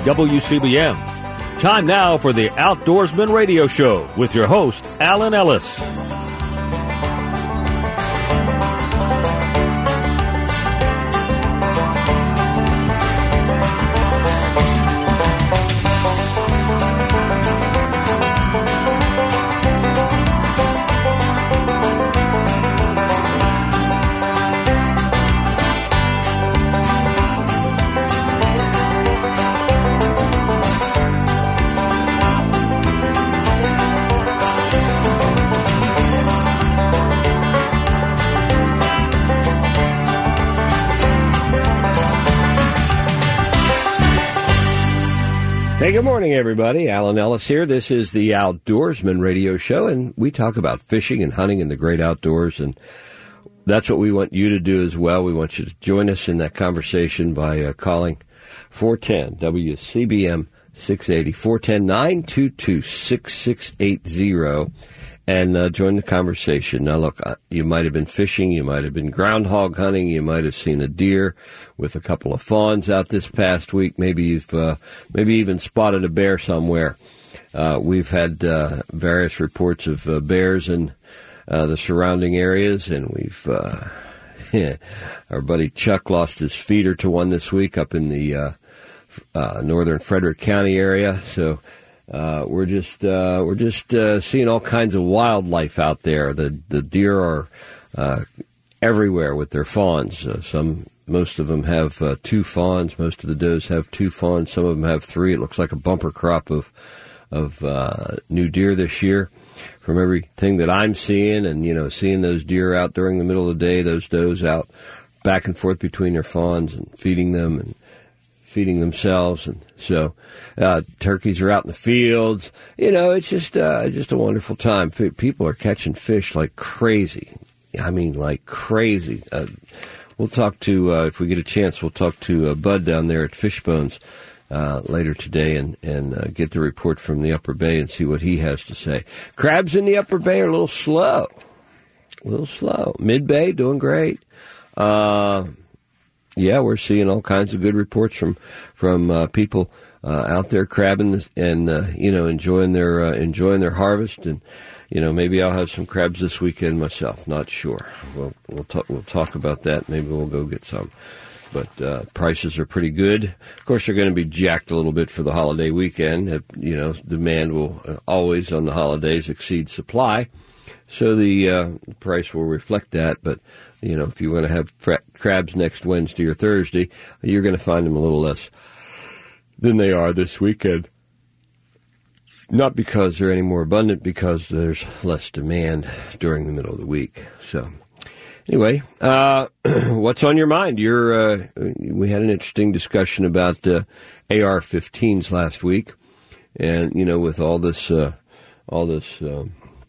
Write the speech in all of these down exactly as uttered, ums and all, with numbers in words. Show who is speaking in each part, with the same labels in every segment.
Speaker 1: W C B M. Time now for the Outdoorsman Radio Show with your host, Alan Ellis.
Speaker 2: Hey, good morning, everybody. Alan Ellis here. This is the Outdoorsman Radio Show, and we talk about fishing and hunting in the great outdoors, and that's what we want you to do as well. We want you to join us in that conversation by uh, calling four one zero W C B M six eighty, four one zero, nine two two, six six eight zero, and uh, join the conversation. Now, look, uh, you might have been fishing, you might have been groundhog hunting, you might have seen a deer with a couple of fawns out this past week. Maybe you've uh, maybe even spotted a bear somewhere. Uh, we've had uh, various reports of uh, bears in uh, the surrounding areas, and we've uh, our buddy Chuck lost his feeder to one this week up in the uh, uh, northern Frederick County area. So uh, we're just uh, we're just uh, seeing all kinds of wildlife out there. The the deer are uh, everywhere with their fawns. Uh, some. Most of them have uh, two fawns. Most of the does have two fawns. Some of them have three. It looks like a bumper crop of of uh, new deer this year. From everything that I'm seeing, and you know, seeing those deer out during the middle of the day, those does out back and forth between their fawns and feeding them and feeding themselves, and so uh, turkeys are out in the fields. You know, it's just uh, just a wonderful time. People are catching fish like crazy. I mean, like crazy. Uh, We'll talk to, uh, if we get a chance, we'll talk to uh, Bud down there at Fishbones uh, later today and, and uh, get the report from the Upper Bay and see what he has to say. Crabs in the Upper Bay are a little slow. A little slow. Mid-Bay, doing great. Uh, yeah, we're seeing all kinds of good reports from, from uh, people uh, out there crabbing and, uh, you know, enjoying their, uh, enjoying their harvest. And, you know, maybe I'll have some crabs this weekend myself. Not sure. We'll we'll talk we'll talk about that. Maybe we'll go get some. But uh, prices are pretty good. Of course, they're going to be jacked a little bit for the holiday weekend. You know, demand will always on the holidays exceed supply, so the uh, price will reflect that. But you know, if you want to have fra- crabs next Wednesday or Thursday, you're going to find them a little less than they are this weekend. Not because they're any more abundant, because there's less demand during the middle of the week. So, anyway, uh, what's on your mind? You're, uh, we had an interesting discussion about uh, A R fifteens last week, and you know, with all this, uh, all this uh,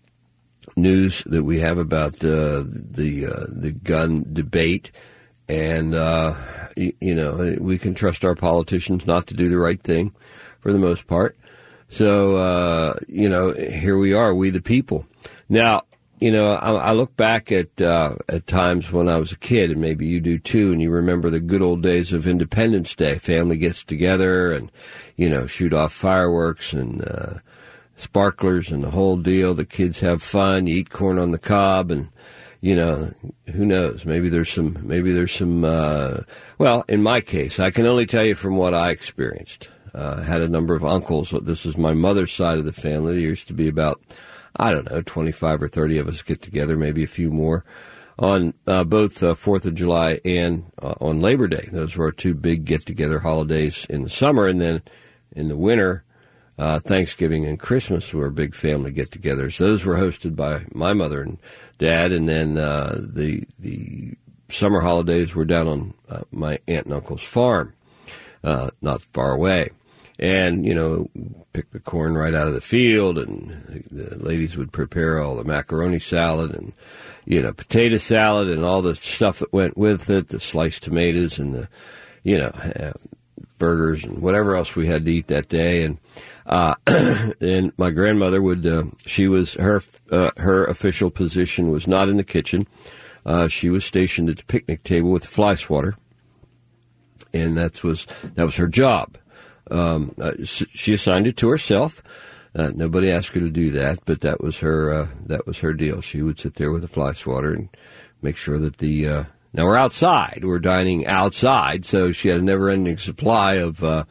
Speaker 2: news that we have about uh, the uh, the gun debate, and uh, you, you know, we can trust our politicians not to do the right thing for the most part. So, uh, you know, here we are, we the people. Now, you know, I, I look back at uh, at times when I was a kid, and maybe you do too, and you remember the good old days of Independence Day. Family gets together and, you know, shoot off fireworks and uh, sparklers and the whole deal. The kids have fun, you eat corn on the cob, and, you know, who knows? Maybe there's some, maybe there's some, uh, well, in my case, I can only tell you from what I experienced. Uh, had a number of uncles. This is my mother's side of the family. There used to be about, I don't know, twenty-five or thirty of us get together, maybe a few more, on uh, both uh, fourth of July and uh, on Labor Day. Those were our two big get-together holidays in the summer. And then in the winter, uh, Thanksgiving and Christmas were big family get-togethers. Those were hosted by my mother and dad. And then uh, the the summer holidays were down on uh, my aunt and uncle's farm, uh, not far away. And, you know, pick the corn right out of the field, and the ladies would prepare all the macaroni salad and, you know, potato salad and all the stuff that went with it, the sliced tomatoes and the, you know, uh, burgers and whatever else we had to eat that day. And uh, and my grandmother would, uh, she was, her uh, her official position was not in the kitchen. Uh, she was stationed at the picnic table with the fly swatter, and that was that was her job. Um, uh, she assigned it to herself. Uh, nobody asked her to do that, but that was her. Uh, that was her deal. She would sit there with a fly swatter and make sure that the. Uh, now we're outside. We're dining outside, so she had a never-ending supply of uh,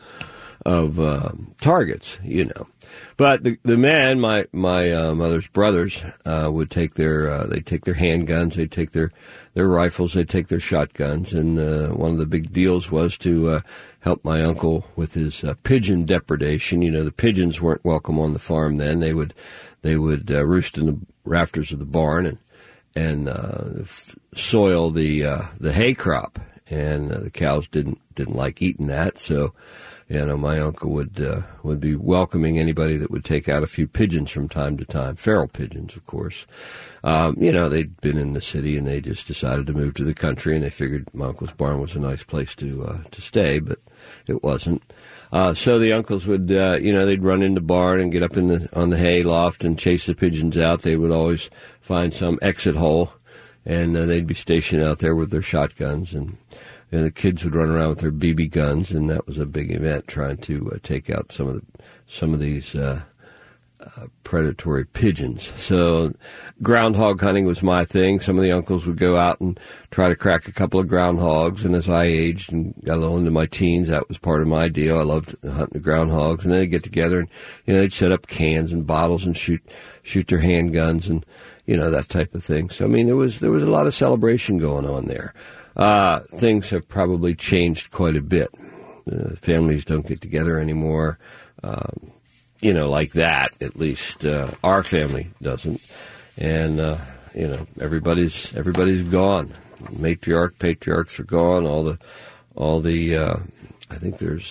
Speaker 2: of uh, targets. You know, but the the men, my my uh, mother's brothers, uh, would take their uh, they take their handguns, they take their their rifles, they take their shotguns, and uh, one of the big deals was to uh, help my uncle with his uh, pigeon depredation. You know, the pigeons weren't welcome on the farm then. They would they would uh, roost in the rafters of the barn and and uh, f- soil the uh, the hay crop, and uh, the cows didn't didn't like eating that. So, you know, my uncle would uh, would be welcoming anybody that would take out a few pigeons from time to time, feral pigeons, of course. Um, you know, they'd been in the city and they just decided to move to the country, and they figured my uncle's barn was a nice place to uh, to stay, but it wasn't. Uh, so the uncles would, uh, you know, they'd run in the barn and get up in the on the hay loft and chase the pigeons out. They would always find some exit hole, and uh, they'd be stationed out there with their shotguns, and, and the kids would run around with their B B guns, and that was a big event, trying to uh, take out some of the some of these uh, uh, predatory pigeons. So groundhog hunting was my thing. Some of the uncles would go out and try to crack a couple of groundhogs, and as I aged and got a little into my teens, that was part of my deal. I loved hunting the groundhogs, and then they'd get together and, you know, they'd set up cans and bottles and shoot shoot their handguns and, you know, that type of thing. So, I mean, there was there was a lot of celebration going on there. Uh, things have probably changed quite a bit. Uh, families don't get together anymore, um, you know, like that. At least uh, our family doesn't. And, uh, you know, everybody's everybody's gone. Matriarch, patriarchs are gone. All the, all the. Uh, I think there's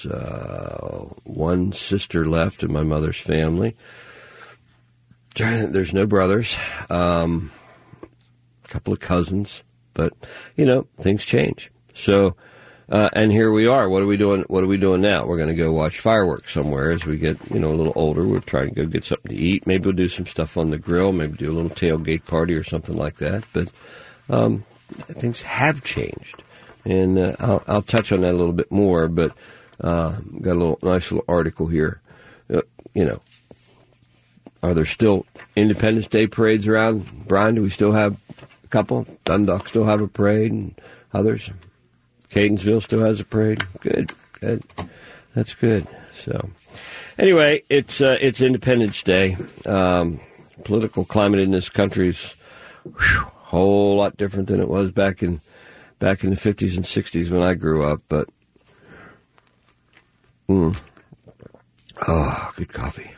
Speaker 2: uh, one sister left in my mother's family. There's no brothers. Um, a couple of cousins. But, you know, things change. So, uh, and here we are. What are we doing? What are we doing now? We're going to go watch fireworks somewhere as we get, you know, a little older. We'll try and go get something to eat. Maybe we'll do some stuff on the grill. Maybe do a little tailgate party or something like that. But um, things have changed. And uh, I'll, I'll touch on that a little bit more. But uh, got a little nice little article here. Uh, you know, are there still Independence Day parades around? Brian, do we still have a couple? Dundalk still have a parade, and others. Catonsville still has a parade. Good, good. That's good. So, anyway, it's uh, it's Independence Day. Um, political climate in this country is a whole lot different than it was back in back in the fifties and sixties when I grew up. But, mm, oh, good coffee.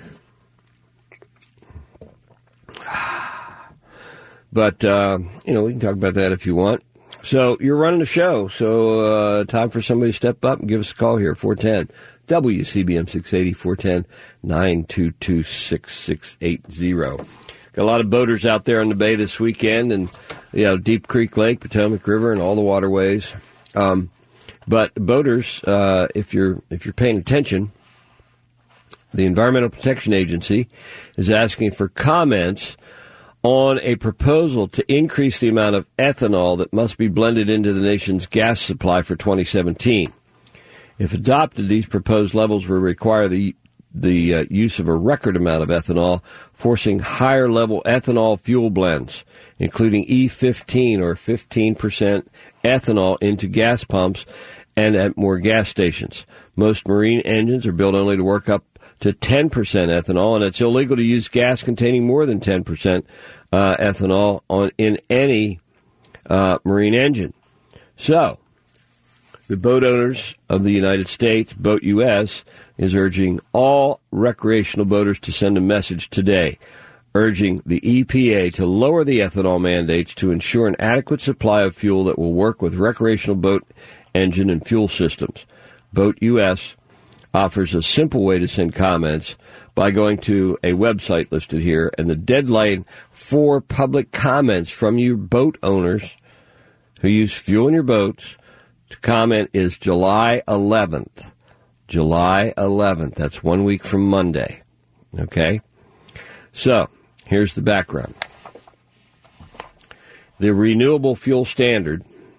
Speaker 2: But, uh, you know, we can talk about that if you want. So you're running the show. So uh, time for somebody to step up and give us a call here, four one zero W C B M six eighty, four one zero, nine two two, six six eight zero. Got a lot of boaters out there on the bay this weekend, and, you know, Deep Creek Lake, Potomac River, and all the waterways. Um, but boaters, uh, if you're if you're paying attention, the Environmental Protection Agency is asking for comments on a proposal to increase the amount of ethanol that must be blended into the nation's gas supply for twenty seventeen. If adopted, these proposed levels will require the the uh, use of a record amount of ethanol, forcing higher-level ethanol fuel blends, including E fifteen or fifteen percent ethanol into gas pumps and at more gas stations. Most marine engines are built only to work up to ten percent ethanol, and it's illegal to use gas containing more than ten percent uh, ethanol on in any uh, marine engine. So, the boat owners of the United States, Boat U S, is urging all recreational boaters to send a message today, urging the E P A to lower the ethanol mandates to ensure an adequate supply of fuel that will work with recreational boat engine and fuel systems. Boat U S offers a simple way to send comments by going to a website listed here, and the deadline for public comments from you boat owners who use fuel in your boats to comment is July eleventh. July eleventh. That's one week from Monday. Okay? So, here's the background. The Renewable Fuel Standard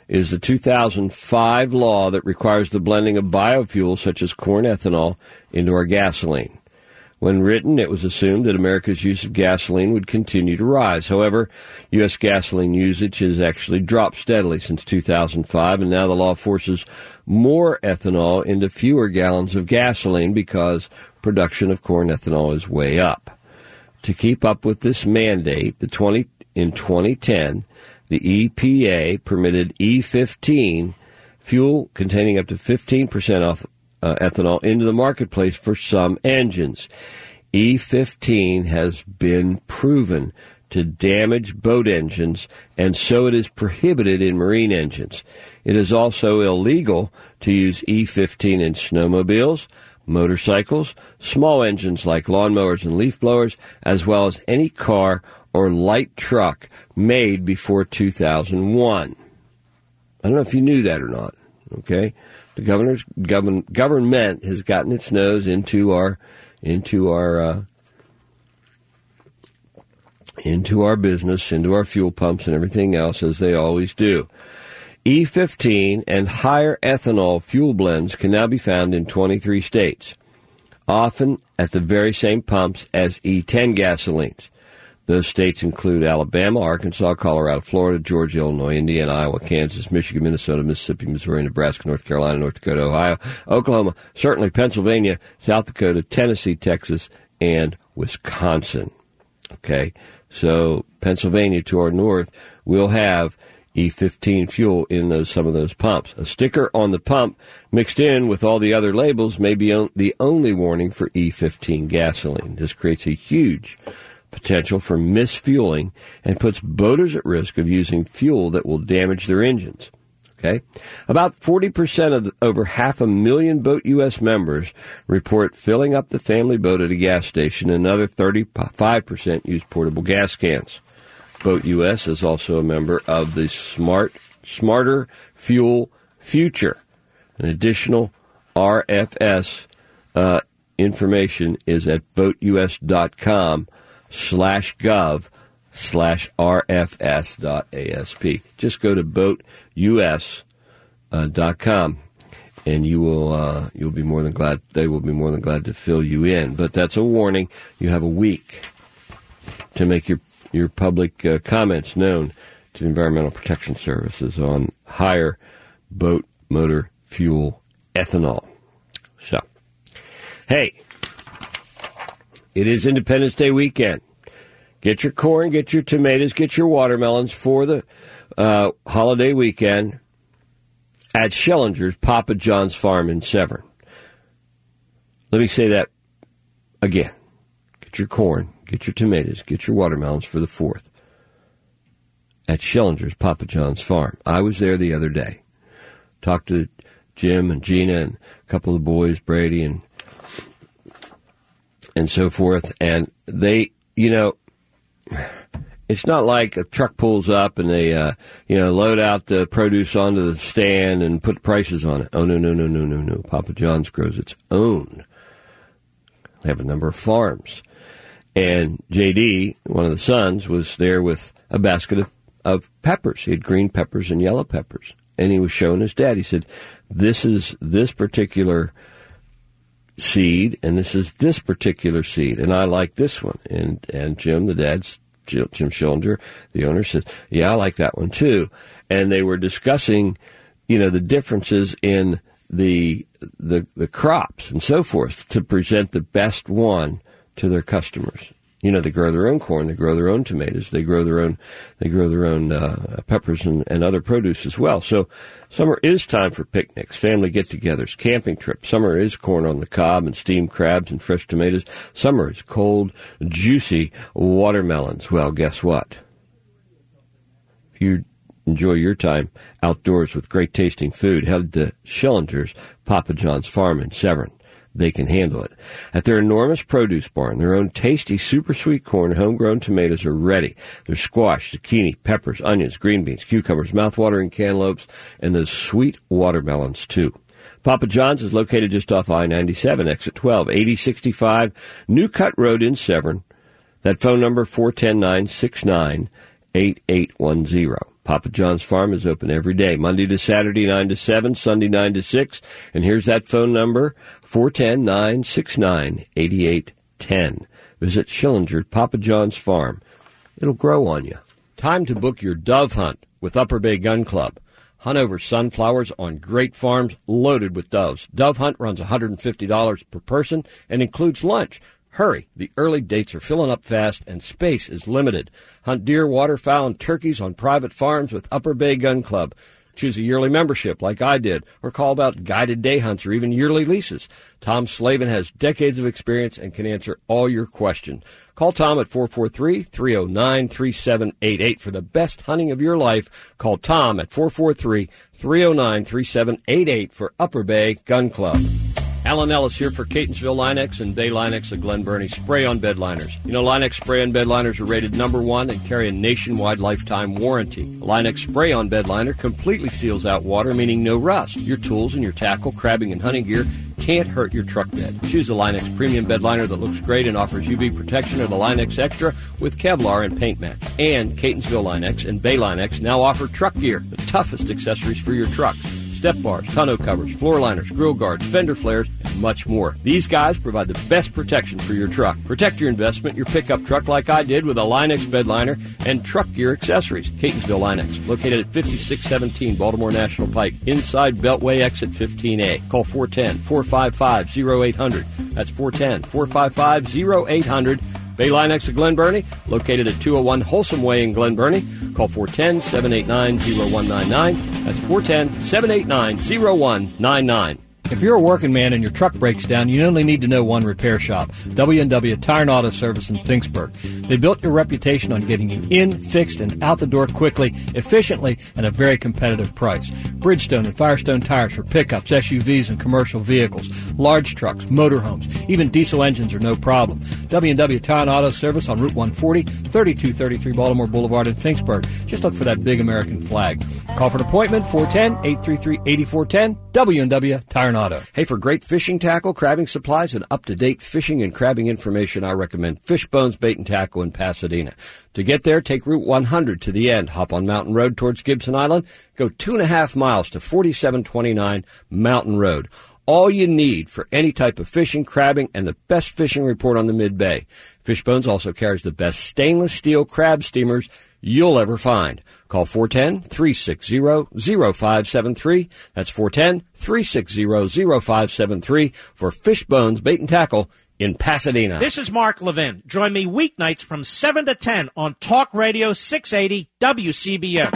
Speaker 2: is the two thousand five law that requires the blending of biofuels such as corn ethanol into our gasoline. When written, it was assumed that America's use of gasoline would continue to rise. However, U S gasoline usage has actually dropped steadily since two thousand five, and now the law forces more ethanol into fewer gallons of gasoline because production of corn ethanol is way up. To keep up with this mandate, the twenty in twenty ten, the E P A permitted E fifteen, fuel containing up to fifteen percent off uh, ethanol, into the marketplace for some engines. E fifteen has been proven to damage boat engines, and so it is prohibited in marine engines. It is also illegal to use E fifteen in snowmobiles, motorcycles, small engines like lawnmowers and leaf blowers, as well as any car or light truck made before two thousand one. I don't know if you knew that or not, okay? The governor's govern, government has gotten its nose into our into our uh, into our business, into our fuel pumps and everything else, as they always do. E fifteen and higher ethanol fuel blends can now be found in twenty-three states, often at the very same pumps as E ten gasolines. Those states include Alabama, Arkansas, Colorado, Florida, Georgia, Illinois, Indiana, Iowa, Kansas, Michigan, Minnesota, Mississippi, Missouri, Nebraska, North Carolina, North Dakota, Ohio, Oklahoma, certainly Pennsylvania, South Dakota, Tennessee, Texas, and Wisconsin. Okay, so Pennsylvania to our north will have E fifteen fuel in those some of those pumps. A sticker on the pump mixed in with all the other labels may be on, the only warning for E fifteen gasoline. This creates a huge potential for misfueling and puts boaters at risk of using fuel that will damage their engines. Okay? About forty percent of the, over half a million Boat U S members report filling up the family boat at a gas station, and another thirty-five percent use portable gas cans. Boat U S is also a member of the Smart Smarter Fuel Future. An additional R F S uh, information is at boatus.com slash gov slash rfs dot asp. Just go to boatus dot com and you will uh, you'll be more than glad they will be more than glad to fill you in. But that's a warning. You have a week to make your your public uh, comments known to the Environmental Protection Services on higher boat motor fuel ethanol. So, hey, it is Independence Day weekend. Get your corn, get your tomatoes, get your watermelons for the uh, holiday weekend at Schillinger's Papa John's Farm in Severn. Let me say that again. Get your corn, get your tomatoes, get your watermelons for the fourth at Schillinger's Papa John's Farm. I was there the other day. Talked to Jim and Gina and a couple of the boys, Brady and and so forth, and they, you know, it's not like a truck pulls up and they, uh, you know, load out the produce onto the stand and put prices on it. Oh, no, no, no, no, no, no. Papa John's grows its own. They have a number of farms. And J D, one of the sons, was there with a basket of, of peppers. He had green peppers and yellow peppers. And he was showing his dad. He said, this is this particular seed, and this is this particular seed, and I like this one. And and Jim, the dad's, Jim Schillinger, the owner, said, yeah, I like that one too. And they were discussing, you know, the differences in the the the crops and so forth to present the best one to their customers. You know, they grow their own corn, they grow their own tomatoes, they grow their own, they grow their own uh, peppers and, and other produce as well. So summer is time for picnics, family get-togethers, camping trips. Summer is corn on the cob and steamed crabs and fresh tomatoes. Summer is cold, juicy watermelons. Well, guess what? If you enjoy your time outdoors with great tasting food, head to Schillinger's Papa John's Farm in Severn. They can handle it. At their enormous produce barn, their own tasty, super sweet corn and homegrown tomatoes are ready. There's squash, zucchini, peppers, onions, green beans, cucumbers, mouth-watering cantaloupes, and those sweet watermelons, too. Papa John's is located just off I ninety-seven, exit twelve, eighty sixty-five, New Cut Road in Severn. That phone number, four one zero, nine six nine, eight eight one zero. Papa John's Farm is open every day, Monday to Saturday, nine to seven, Sunday, nine to six. And here's that phone number, four one zero, nine six nine, eight eight one zero. Visit Schillinger, Papa John's Farm. It'll grow on you. Time to book your dove hunt with Upper Bay Gun Club. Hunt over sunflowers on great farms loaded with doves. Dove hunt runs one hundred fifty dollars per person and includes lunch. Hurry, the early dates are filling up fast and space is limited. Hunt deer, waterfowl, and turkeys on private farms with Upper Bay Gun Club. Choose a yearly membership like I did, or call about guided day hunts or even yearly leases. Tom Slavin has decades of experience and can answer all your questions. Call Tom at four four three, three oh nine, three seven eight eight for the best hunting of your life. Call Tom at four four three, three oh nine, three seven eight eight for Upper Bay Gun Club. Alan Ellis here for Catonsville Line-X and Bay Line-X of Glen Burnie spray-on bed liners. You know, Line-X spray-on bed liners are rated number one and carry a nationwide lifetime warranty. The Line-X spray-on bed liner completely seals out water, meaning no rust. Your tools and your tackle, crabbing, and hunting gear can't hurt your truck bed. Choose the Line-X premium bed liner that looks great and offers U V protection, or the Line-X Extra with Kevlar and paint match. And Catonsville Line-X and Bay Line-X now offer truck gear, the toughest accessories for your trucks. Step bars, tonneau covers, floor liners, grill guards, fender flares, and much more. These guys provide the best protection for your truck. Protect your investment, your pickup truck, like I did with a Line-X bed liner and truck gear accessories. Catonsville Line-X, located at fifty-six seventeen Baltimore National Pike, inside Beltway exit fifteen A. Call four one zero, four five five, oh eight hundred. That's four one zero, four five five, oh eight hundred. Bay Line-X of Glen Burnie, located at two oh one Wholesome Way in Glen Burnie. Call four one zero, seven eight nine, oh one nine nine. That's four one zero, seven eight nine, oh one nine nine.
Speaker 3: If you're a working man and your truck breaks down, you only need to know one repair shop, W and W Tire and Auto Service in Finksburg. They built your reputation on getting you in, fixed, and out the door quickly, efficiently, and at a very competitive price. Bridgestone and Firestone tires for pickups, S U Vs, and commercial vehicles, large trucks, motorhomes, even diesel engines are no problem. W and W Tire and Auto Service on Route one forty, thirty-two thirty-three Baltimore Boulevard in Finksburg. Just look for that big American flag. Call for an appointment, four one zero, eight three three, eight four one zero, W and W Tire and Auto.
Speaker 2: Hey, for great fishing tackle, crabbing supplies, and up-to-date fishing and crabbing information, I recommend Fishbones Bait and Tackle in Pasadena. To get there, take Route one hundred to the end, hop on Mountain Road towards Gibson Island, go two and a half miles to forty-seven twenty-nine Mountain Road. All you need for any type of fishing, crabbing, and the best fishing report on the Mid-Bay. Fishbones also carries the best stainless steel crab steamers you'll ever find. Call four one zero, three six zero, zero five seven three. That's four one zero, three six zero, zero five seven three for Fishbones Bait and Tackle in Pasadena.
Speaker 4: This is Mark Levin. Join me weeknights from seven to ten on Talk Radio six eighty W C B M.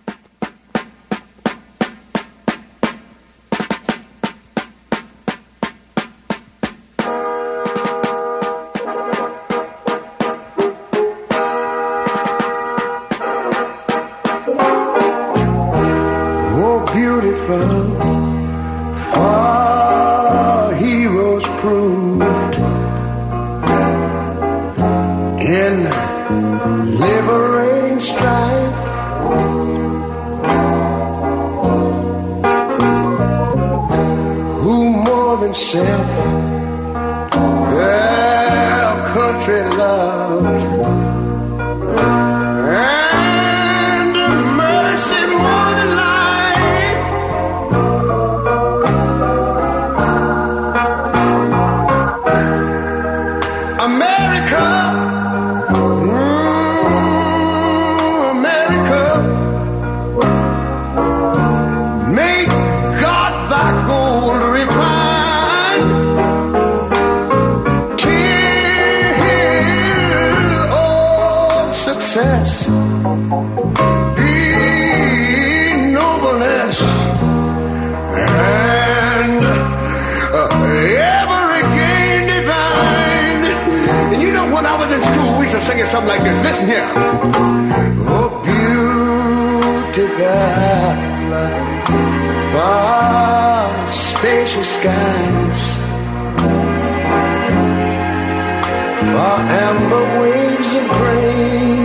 Speaker 5: Our heroes proved in liberating strife. Who more than self their country loved, and mercy more than life. Success, be nobleness, and uh, ever again divine. And you know, when I was in school, we used to sing it something like this. Listen here. Oh, beautiful, far spacious skies, far amber waves of grain,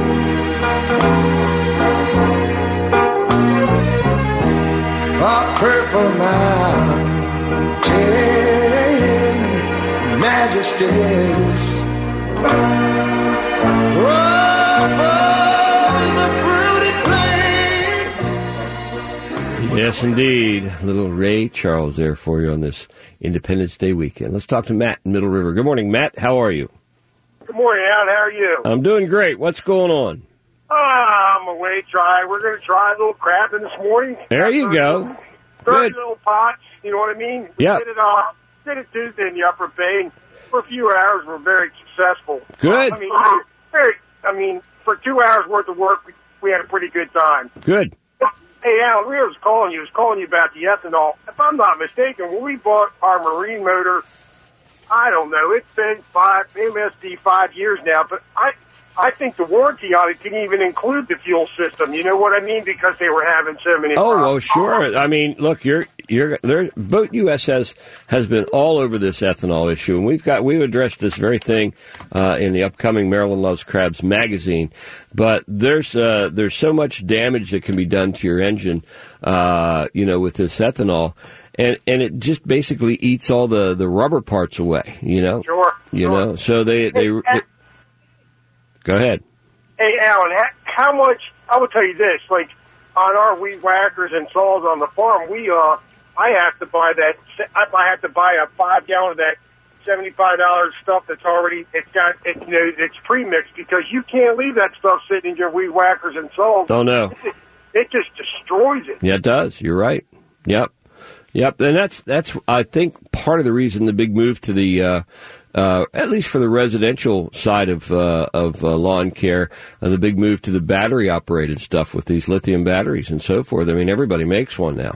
Speaker 5: far purple mountain majesties, above the fruited plain.
Speaker 2: Yes, indeed. Little Ray Charles there for you on this Independence Day weekend. Let's talk to Matt in Middle River. Good morning, Matt. How are you?
Speaker 6: Good morning, Alan. How are you?
Speaker 2: I'm doing great. What's going on?
Speaker 6: Uh, I'm away try. We're going to try a little crabbing this morning.
Speaker 2: There you go.
Speaker 6: thirty
Speaker 2: Good.
Speaker 6: little pots, you know what I mean? We
Speaker 2: Yep.
Speaker 6: did it, uh, did it Tuesday in the Upper Bay, and for a few hours we're very successful.
Speaker 2: Good.
Speaker 6: Uh, I mean, very, I mean, for two hours worth of work, we, we had a pretty good time.
Speaker 2: Good.
Speaker 6: Hey, Alan, we was calling you. I was calling you about the ethanol. If I'm not mistaken, when we bought our marine motor, I don't know, it's been five, it must be five years now, but I I think the warranty on it didn't even include the fuel system. You know what I mean? Because they were having so many
Speaker 2: Oh,
Speaker 6: problems.
Speaker 2: well, sure. I mean, look, you're you're there. Boat U S has has been all over this ethanol issue, and we've got we've addressed this very thing uh, in the upcoming Maryland Loves Crabs magazine. But there's uh, there's so much damage that can be done to your engine, uh, you know, with this ethanol. And and it just basically eats all the, the rubber parts away, you know.
Speaker 6: Sure.
Speaker 2: You
Speaker 6: sure.
Speaker 2: know, so they they, they go ahead.
Speaker 6: Hey, Alan, how, how much, I will tell you this, like, on our weed whackers and saws on the farm, we, uh, I have to buy that, I have to buy a five gallon of that seventy-five dollars stuff that's already, it's got, it, you know, it's pre-mixed, because you can't leave that stuff sitting in your weed whackers and saws.
Speaker 2: Oh, no.
Speaker 6: It, it just destroys it.
Speaker 2: Yeah, it does. You're right. Yep. Yep. And that's, that's, I think, part of the reason the big move to the, uh, Uh, at least for the residential side of uh, of uh, lawn care, uh, the big move to the battery operated stuff with these lithium batteries and so forth. I mean, everybody makes one now.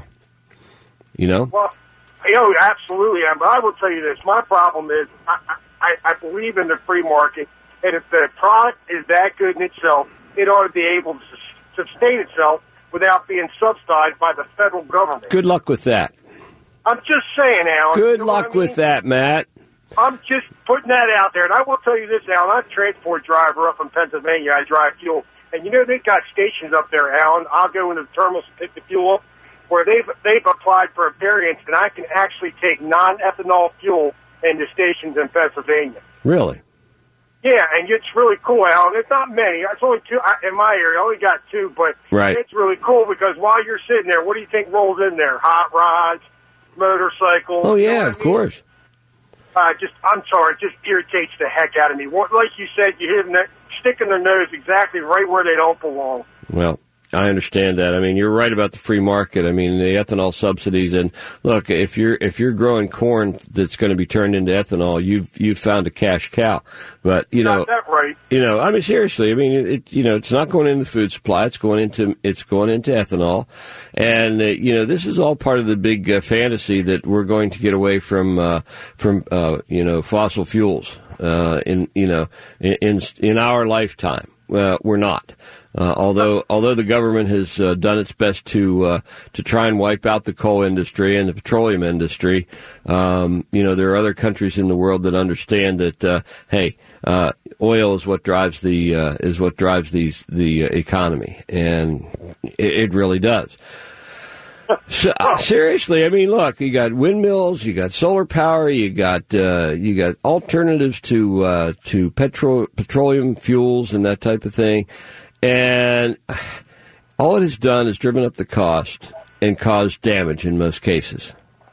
Speaker 2: You know.
Speaker 6: Well, you know, absolutely. But I will tell you this: my problem is I, I, I believe in the free market, and if the product is that good in itself, it ought to be able to sustain itself without being subsidized by the federal government.
Speaker 2: Good luck with that.
Speaker 6: I'm just saying, Alan.
Speaker 2: Good
Speaker 6: you know
Speaker 2: luck
Speaker 6: I mean?
Speaker 2: with that, Matt.
Speaker 6: I'm just putting that out there, and I will tell you this, Alan. I'm a transport driver up in Pennsylvania. I drive fuel, and you know they've got stations up there, Alan. I'll go into the terminals to pick the fuel up, where they've they've applied for a variance, and I can actually take non-ethanol fuel into stations in Pennsylvania.
Speaker 2: Really?
Speaker 6: Yeah, and it's really cool, Alan. It's not many. It's only two in my area. I only got two, but
Speaker 2: right.
Speaker 6: It's really cool because while you're sitting there, what do you think rolls in there? Hot rods, motorcycles.
Speaker 2: Oh yeah,
Speaker 6: you know
Speaker 2: of mean? course.
Speaker 6: Uh, just, I'm sorry, it just irritates the heck out of me. Like you said, you hit them, sticking their nose exactly right where they don't belong.
Speaker 2: Well, I understand that. I mean, you're right about the free market. I mean, the ethanol subsidies. And look, if you're if you're growing corn that's going to be turned into ethanol, you've you've found a cash cow. But you know,
Speaker 6: Got that right.
Speaker 2: You know, I mean, seriously. I mean, it. You know, it's not going into the food supply. It's going into it's going into ethanol, and uh, you know, this is all part of the big uh, fantasy that we're going to get away from uh, from uh, you know fossil fuels uh, in you know in in, in our lifetime. Uh, we're not. Uh, although, although the government has uh, done its best to uh, to try and wipe out the coal industry and the petroleum industry, um, you know, there are other countries in the world that understand that. Uh, hey, uh, oil is what drives the uh, is what drives these the uh, economy, and it, it really does. So, uh, seriously, I mean, look, you got windmills, you got solar power, you got uh, you got alternatives to uh, to petro- petroleum fuels and that type of thing. And all it has done is driven up the cost and caused damage in most cases.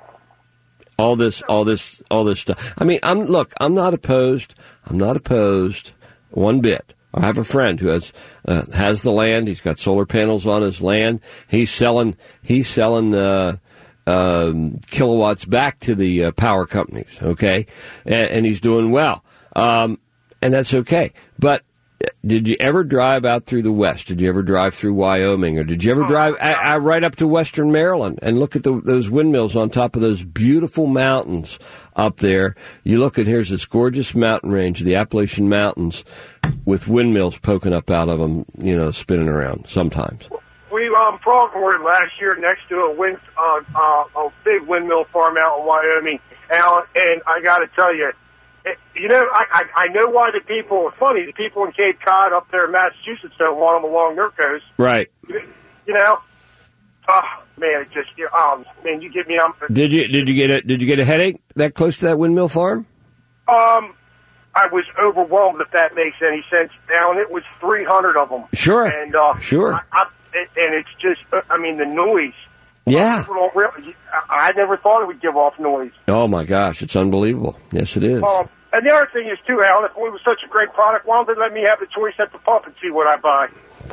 Speaker 2: All this, all this, all this stuff. I mean, I'm look. I'm not opposed. I'm not opposed one bit. I have a friend who has uh, has the land. He's got solar panels on his land. He's selling. He's selling uh, um, kilowatts back to the uh, power companies. Okay, and, and he's doing well. Um, and that's okay. But did you ever drive out through the West? Did you ever drive through Wyoming? Or did you ever drive I, I, right up to Western Maryland and look at the, those windmills on top of those beautiful mountains up there? You look at, here's this gorgeous mountain range, the Appalachian Mountains, with windmills poking up out of them, you know, spinning around sometimes.
Speaker 6: We um, Pronghorn last year next to a wind, uh, uh, a big windmill farm out in Wyoming, Alan, and I got to tell you, You know, I, I I know why the people, it's funny, the people in Cape Cod up there in Massachusetts don't want them along their coast.
Speaker 2: Right.
Speaker 6: You know? Oh, man, it just, um, man, you get me, um,
Speaker 2: Did you, did you get a, did you get a headache that close to that windmill farm?
Speaker 6: Um, I was overwhelmed, if that makes any sense, Alan. It was three hundred of them.
Speaker 2: Sure.
Speaker 6: And, uh,
Speaker 2: sure.
Speaker 6: I, I, and it's just, I mean, the noise
Speaker 2: Yeah.
Speaker 6: People don't really, I, I never thought it would give off noise.
Speaker 2: Oh, my gosh. It's unbelievable. Yes, it is.
Speaker 6: Um, and the other thing is, too, Alan, if it was such a great product, why don't they let me have the choice at the pump and see what I buy?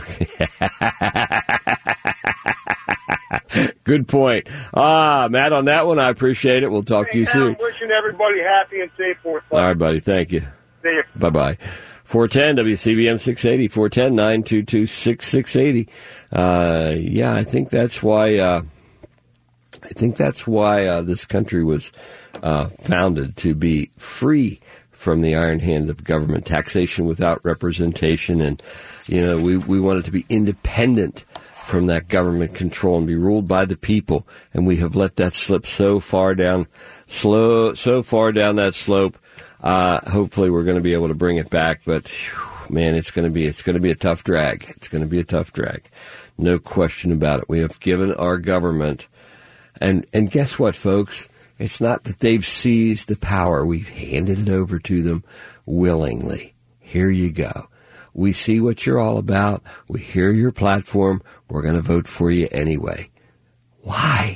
Speaker 2: Good point. Ah, Matt, on that one, I appreciate it. We'll talk
Speaker 6: hey,
Speaker 2: to you
Speaker 6: Alan,
Speaker 2: soon.
Speaker 6: Wishing everybody happy and safe for
Speaker 2: All right, buddy. Thank you.
Speaker 6: See you.
Speaker 2: Bye-bye. four ten W C B M six eighty, four ten, nine two two, six six eight zero. Uh, yeah, I think that's why, uh, I think that's why, uh, this country was, uh, founded, to be free from the iron hand of government, taxation without representation. And, you know, we, we wanted to be independent from that government control and be ruled by the people. And we have let that slip so far down, slow, so far down that slope. Uh, hopefully we're going to be able to bring it back, but whew, man, it's going to be, it's going to be a tough drag. It's going to be a tough drag. No question about it. We have given our government, and, and guess what, folks? It's not that they've seized the power. We've handed it over to them willingly. Here you go. We see what you're all about. We hear your platform. We're going to vote for you anyway. Why?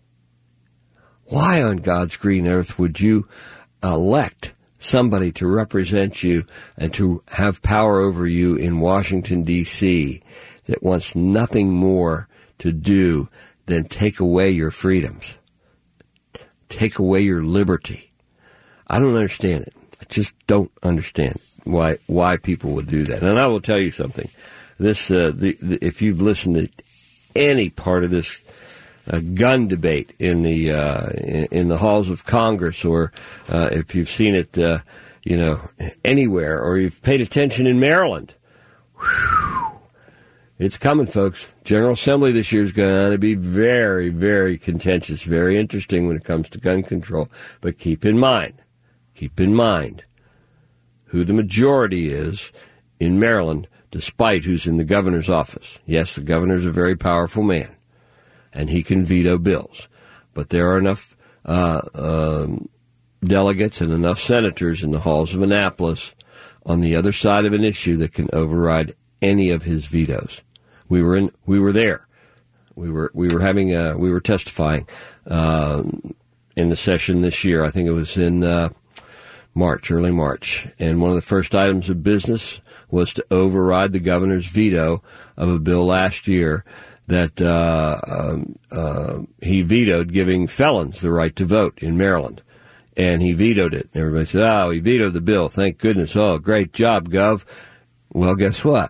Speaker 2: Why on God's green earth would you elect somebody to represent you and to have power over you in Washington, D C that wants nothing more to do than take away your freedoms, take away your liberty? I don't understand it. I just don't understand why why people would do that. And I will tell you something. This, uh, the, the, if you've listened to any part of this uh, gun debate in the uh, in, in the halls of Congress, or uh, if you've seen it, uh, you know, anywhere, or you've paid attention in Maryland, whew, it's coming, folks. General Assembly this year is going to be very, very contentious, very interesting when it comes to gun control. But keep in mind, keep in mind who the majority is in Maryland, despite who's in the governor's office. Yes, the governor's a very powerful man, and he can veto bills. But there are enough uh, um, delegates and enough senators in the halls of Annapolis on the other side of an issue that can override any of his vetoes. We were in. We were there. We were. We were having. A, we were testifying uh, in the session this year. I think it was in uh, March, early March, and one of the first items of business was to override the governor's veto of a bill last year that uh, um, uh, he vetoed giving felons the right to vote in Maryland. And he vetoed it. Everybody said, oh, he vetoed the bill. Thank goodness. Oh, great job, Gov. Well, guess what?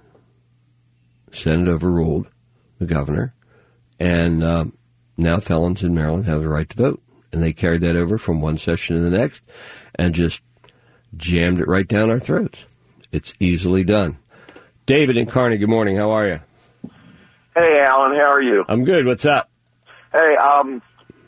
Speaker 2: Senate overruled the governor, and um, now felons in Maryland have the right to vote. And they carried that over from one session to the next and just jammed it right down our throats. It's easily done. David in Kearney, good morning. How are you?
Speaker 7: Hey, Alan. How are you?
Speaker 2: I'm good. What's up?
Speaker 7: Hey, um,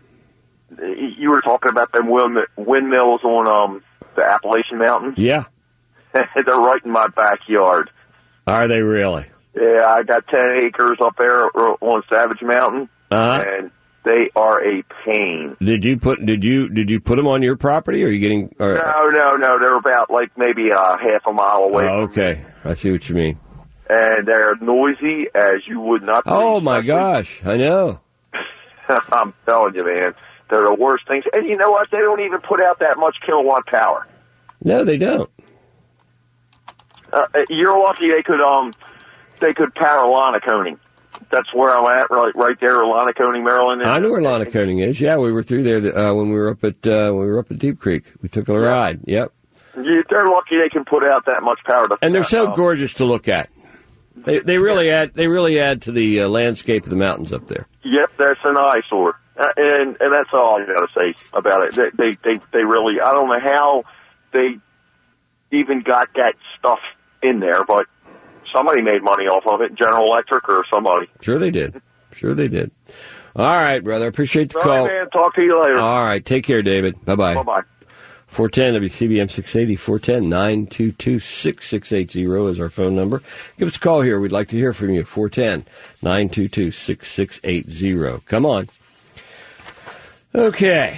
Speaker 7: you were talking about them windmills on um the Appalachian Mountains.
Speaker 2: Yeah.
Speaker 7: They're right in my backyard.
Speaker 2: Are they really?
Speaker 7: Yeah, I got ten acres up there on Savage Mountain,
Speaker 2: uh-huh.
Speaker 7: and they are a pain.
Speaker 2: Did you put did you did you put them on your property? Or are you getting? Or...
Speaker 7: No, no, no. They're about like maybe a half a mile away.
Speaker 2: Oh,
Speaker 7: from
Speaker 2: okay,
Speaker 7: me.
Speaker 2: I see what you mean.
Speaker 7: And they're noisy as you would not.
Speaker 2: Oh my gosh, I know.
Speaker 7: I'm telling you, man, they're the worst things. And you know what? They don't even put out that much kilowatt power.
Speaker 2: No, they don't.
Speaker 7: Uh, you're lucky they could um they could power Lonaconing. That's where I'm at, right, right there, Lonaconing, Maryland.
Speaker 2: I know where Lonaconing is. Yeah, we were through there uh, when we were up at uh, when we were up at Deep Creek. We took a
Speaker 7: yeah.
Speaker 2: ride. Yep.
Speaker 7: You, they're lucky they can put out that much power. To
Speaker 2: and they're so
Speaker 7: out.
Speaker 2: gorgeous to look at. They they really add they really add to the uh, landscape of the mountains up there.
Speaker 7: Yep, that's an eyesore, uh, and and that's all I got to say about it. They, they they they really I don't know how they even got that stuff in there, but somebody made money off of it, General Electric or somebody.
Speaker 2: Sure they did. Sure they did. All right, brother. Appreciate the
Speaker 7: all
Speaker 2: call.
Speaker 7: Right, man. Talk to you later.
Speaker 2: All right. Take care, David. Bye-bye.
Speaker 7: Bye-bye.
Speaker 2: four ten W C B M six eighty, four ten, nine two two, six six eight zero is our phone number. Give us a call here. We'd like to hear from you. four ten, nine two two, six six eight zero. Come on. Okay.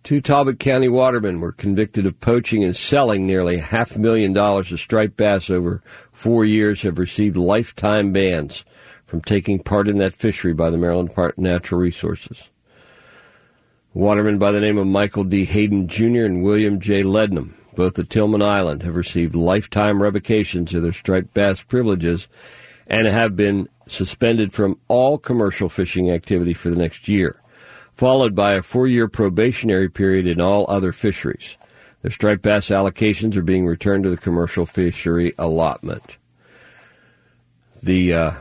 Speaker 2: Two Talbot County watermen were convicted of poaching and selling nearly half a million dollars of striped bass over four years, have received lifetime bans from taking part in that fishery by the Maryland Department of Natural Resources. Watermen by the name of Michael D. Hayden Junior and William J. Lednam, both at Tillman Island, have received lifetime revocations of their striped bass privileges and have been suspended from all commercial fishing activity for the next year, followed by a four-year probationary period in all other fisheries. Their striped bass allocations are being returned to the commercial fishery allotment. The uh,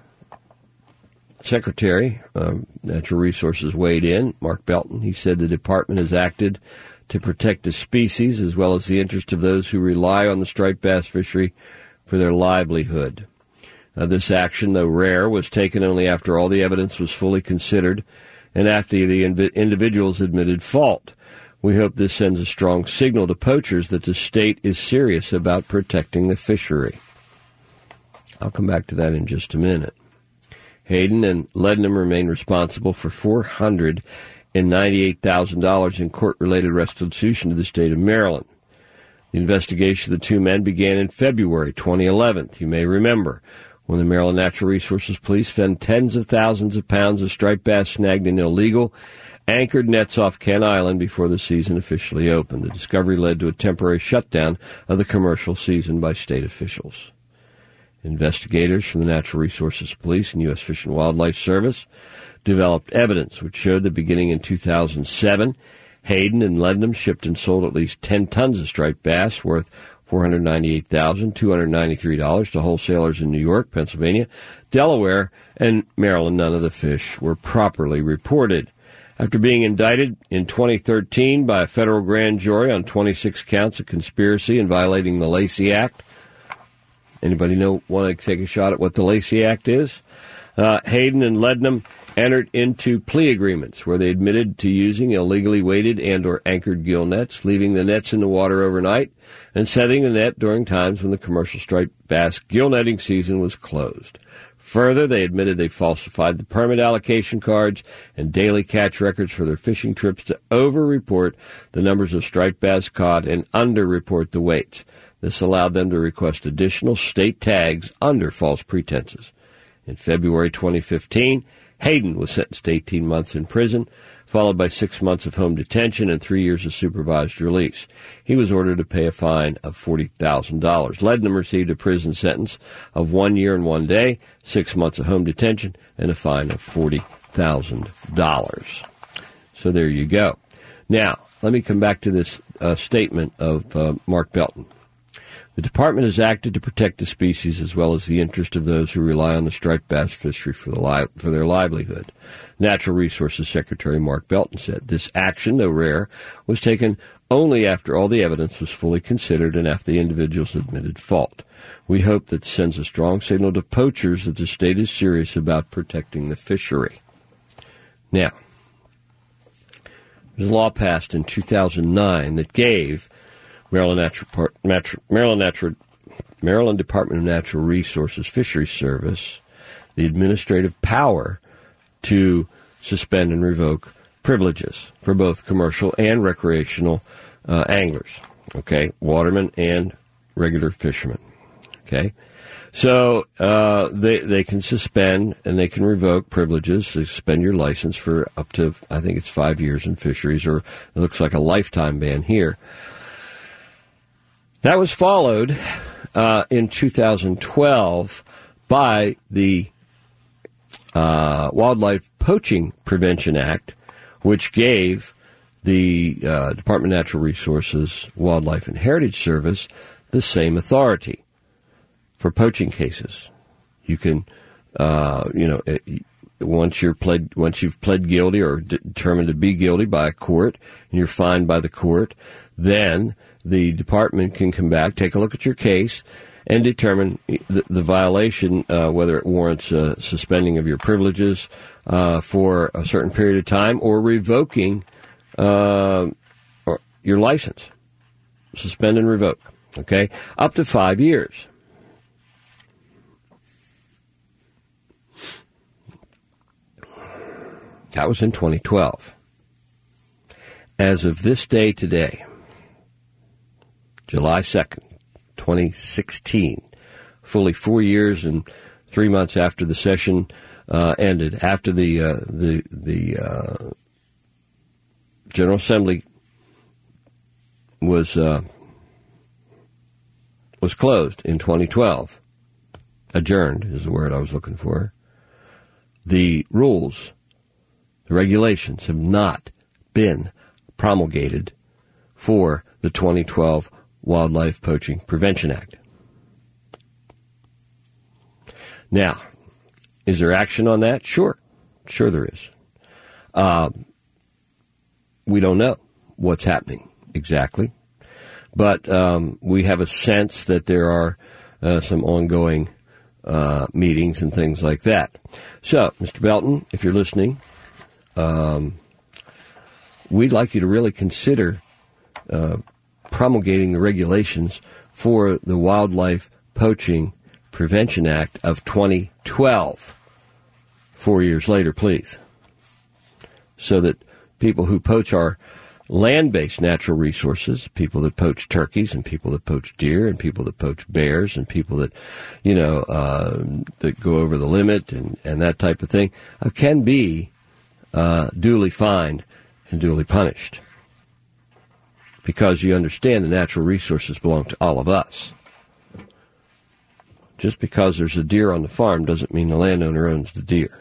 Speaker 2: Secretary of Natural Resources weighed in, Mark Belton. He said the department has acted to protect the species as well as the interest of those who rely on the striped bass fishery for their livelihood. Uh, this action, though rare, was taken only after all the evidence was fully considered and after the inv- individuals admitted fault. We hope this sends a strong signal to poachers that the state is serious about protecting the fishery. I'll come back to that in just a minute. Hayden and Lednam remain responsible for four hundred ninety-eight thousand dollars in court-related restitution to the state of Maryland. The investigation of the two men began in February twenty eleven. You may remember when the Maryland Natural Resources Police found tens of thousands of pounds of striped bass snagged in illegal, anchored nets off Kent Island before the season officially opened. The discovery led to a temporary shutdown of the commercial season by state officials. Investigators from the Natural Resources Police and U S Fish and Wildlife Service developed evidence which showed that beginning in two thousand seven, Hayden and Lednam shipped and sold at least ten tons of striped bass worth four hundred ninety-eight thousand two hundred ninety-three dollars to wholesalers in New York, Pennsylvania, Delaware, and Maryland. None of the fish were properly reported. After being indicted in twenty thirteen by a federal grand jury on twenty-six counts of conspiracy and violating the Lacey Act, anybody know want to take a shot at what the Lacey Act is? Uh, Hayden and Lednam entered into plea agreements where they admitted to using illegally weighted and or anchored gill nets, leaving the nets in the water overnight, and setting the net during times when the commercial striped bass gill netting season was closed. Further, they admitted they falsified the permit allocation cards and daily catch records for their fishing trips to over-report the numbers of striped bass caught and under-report the weights. This allowed them to request additional state tags under false pretenses. In February twenty fifteen, Hayden was sentenced to eighteen months in prison, followed by six months of home detention and three years of supervised release. He was ordered to pay a fine of forty thousand dollars. Lednam received a prison sentence of one year and one day, six months of home detention, and a fine of forty thousand dollars. So there you go. Now, let me come back to this uh, statement of uh, Mark Belton. The department has acted to protect the species as well as the interest of those who rely on the striped bass fishery for, the li- for their livelihood. Natural Resources Secretary Mark Belton said, this action, though rare, was taken only after all the evidence was fully considered and after the individuals admitted fault. We hope that sends a strong signal to poachers that the state is serious about protecting the fishery. Now, there's a law passed in two thousand nine that gave Maryland Natural, Natural, Maryland Natural, Maryland Department of Natural Resources Fisheries Service the administrative power to suspend and revoke privileges for both commercial and recreational uh, anglers, okay, watermen and regular fishermen, okay. So uh, they they can suspend and they can revoke privileges, suspend your license for up to, I think it's five years in fisheries, or it looks like a lifetime ban here. That was followed uh, in two thousand twelve by the uh, Wildlife Poaching Prevention Act, which gave the uh, Department of Natural Resources, Wildlife and Heritage Service the same authority for poaching cases. You can, uh, you know, it, once you're pled, once you've pled guilty or determined to be guilty by a court, and you're fined by the court, then the department can come back, take a look at your case, and determine the, the violation, uh, whether it warrants uh, suspending of your privileges uh, for a certain period of time or revoking uh, or your license. Suspend and revoke, okay? Up to five years. That was in twenty twelve. as of this day today, July second, twenty sixteen, fully four years and three months after the session uh, ended, after the uh, the the uh, General Assembly was uh, was closed in twenty twelve, adjourned is the word I was looking for. The rules, the regulations have not been promulgated for the twenty twelve Wildlife Poaching Prevention Act. Now, is there action on that? Sure. Sure there is. Uh, we don't know what's happening exactly, but um, we have a sense that there are uh, some ongoing uh, meetings and things like that. So, Mister Belton, if you're listening, um, we'd like you to really consider uh, promulgating the regulations for the Wildlife Poaching Prevention Act of twenty twelve. Four years later, please. So that people who poach our land-based natural resources, people that poach turkeys and people that poach deer and people that poach bears and people that, you know, uh, that go over the limit and, and that type of thing, uh, can be uh, duly fined and duly punished. Because you understand the natural resources belong to all of us. Just because there's a deer on the farm doesn't mean the landowner owns the deer.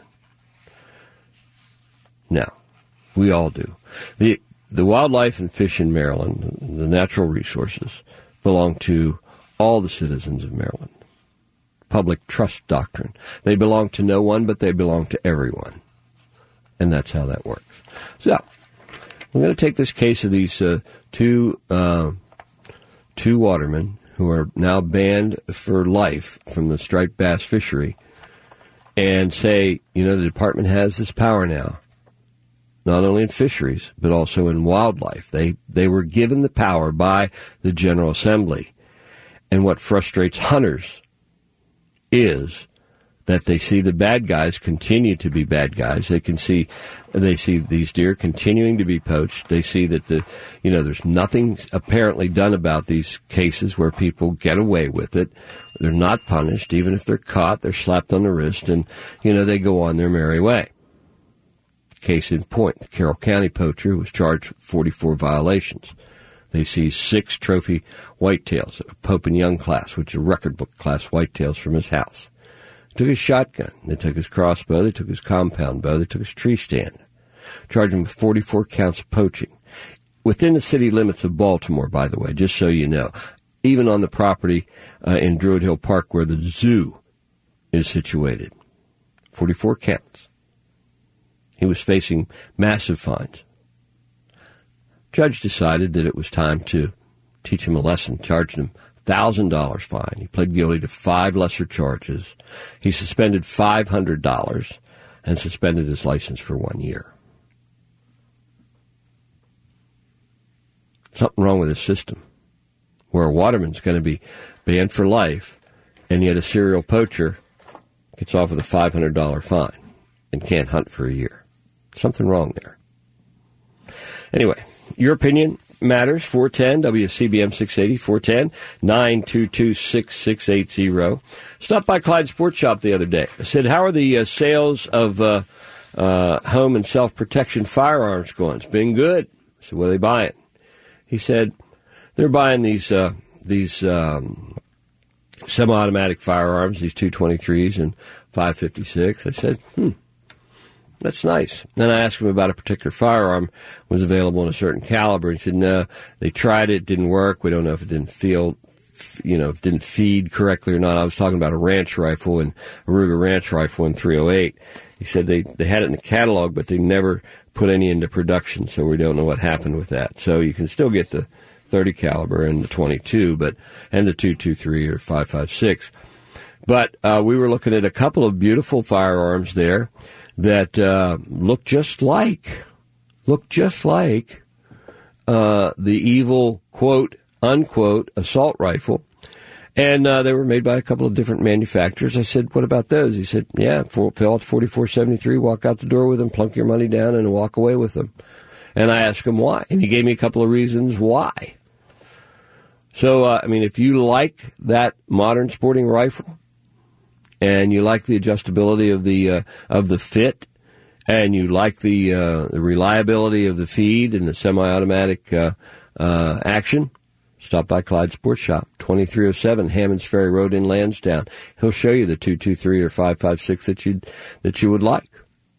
Speaker 2: No, we all do. The the wildlife and fish in Maryland, the natural resources, belong to all the citizens of Maryland. Public trust doctrine. They belong to no one, but they belong to everyone. And that's how that works. So, I'm going to take this case of these uh, two uh, two watermen who are now banned for life from the striped bass fishery and say, you know, the department has this power now, not only in fisheries, but also in wildlife. They they were given the power by the General Assembly. And what frustrates hunters is that they see the bad guys continue to be bad guys. They can see, they see these deer continuing to be poached. They see that the, you know, there's nothing apparently done about these cases where people get away with it. They're not punished. Even if they're caught, they're slapped on the wrist and, you know, they go on their merry way. Case in point, the Carroll County poacher was charged with forty-four violations. They seized six trophy whitetails, a Pope and Young class, which are record book class whitetails from his house. Took his shotgun. They took his crossbow. They took his compound bow. They took his tree stand. Charged him with forty-four counts of poaching. Within the city limits of Baltimore, by the way, just so you know. Even on the property uh, in Druid Hill Park where the zoo is situated. forty-four counts. He was facing massive fines. Judge decided that it was time to teach him a lesson, charged him one thousand dollars fine. He pled guilty to five lesser charges. He suspended five hundred dollars and suspended his license for one year. Something wrong with this system, where a waterman's going to be banned for life, and yet a serial poacher gets off with a five hundred dollars fine and can't hunt for a year. Something wrong there. Anyway, your opinion matters. four ten W C B M six eighty, four ten, nine two two, six six eight zero. Stopped by Clyde Sports Shop the other day. I said, how are the uh, sales of uh, uh, home and self-protection firearms going? It's been good. I said, what are they buying? He said, they're buying these uh, these um, semi-automatic firearms, these two twenty-threes and five fifty-six. I said, hmm. That's nice. Then I asked him about a particular firearm was available in a certain caliber. He said, no, they tried it, didn't work. We don't know if it didn't feel, you know, didn't feed correctly or not. I was talking about a ranch rifle and a Ruger ranch rifle in three oh eight. He said they, they had it in the catalog, but they never put any into production, so we don't know what happened with that. So you can still get the thirty caliber and the twenty-two, but, and the two twenty-three or five fifty-six. But, uh, we were looking at a couple of beautiful firearms there that uh, look just like, look just like uh, the evil, quote, unquote, assault rifle. And uh, they were made by a couple of different manufacturers. I said, what about those? He said, yeah, for, fill out forty-four seventy-three, walk out the door with them, plunk your money down, and walk away with them. And I asked him why, and he gave me a couple of reasons why. So, uh, I mean, if you like that modern sporting rifle, and you like the adjustability of the uh, of the fit, and you like the uh, the reliability of the feed and the semi-automatic uh, uh, action, stop by Clyde Sports Shop, twenty-three oh seven Hammonds Ferry Road in Lansdowne. He'll show you the two twenty-three or five fifty-six that you that you would like.